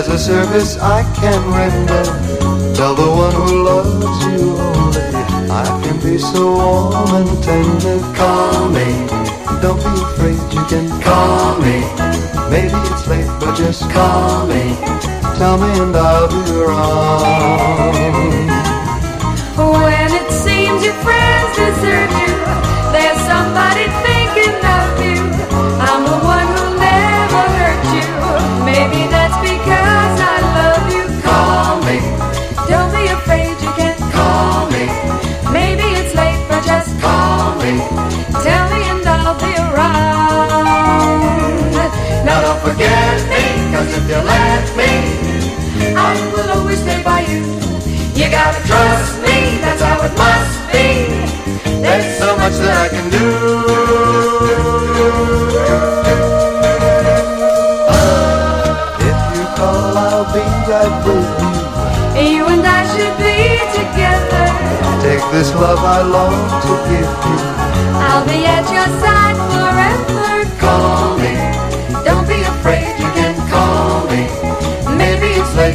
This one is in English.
As a service I can render, tell the one who loves you only, I can be so warm and tender. Call me, don't be afraid, you can call me. Maybe it's late, but just call me. Tell me and I'll be around. When it seems your friends desert you, there's somebody thinking of you. I'm the one who'll never hurt you. Maybe that's because I love you. Call me, don't be afraid, you can call me. Maybe it's late, but just call me. Tell me and I'll be around. Now don't forget me, 'cause if you let me, I will always stay by you. You gotta trust me, that's how it must be. There's so much that I can do. If you call, I'll be right with you. You and I should be together. Take this love I long to give you. I'll be at your side.